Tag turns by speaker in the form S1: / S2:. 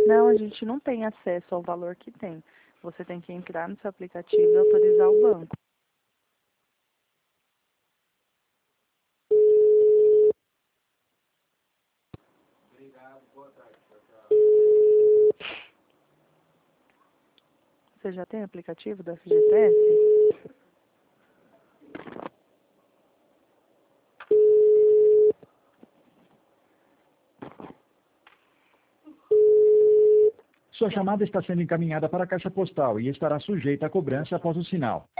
S1: Não, a gente não tem acesso ao valor que tem. Você tem que entrar no seu aplicativo e autorizar o banco. Você já tem aplicativo do FGTS?
S2: Sua chamada está sendo encaminhada para a caixa postal e estará sujeita a cobrança após o sinal.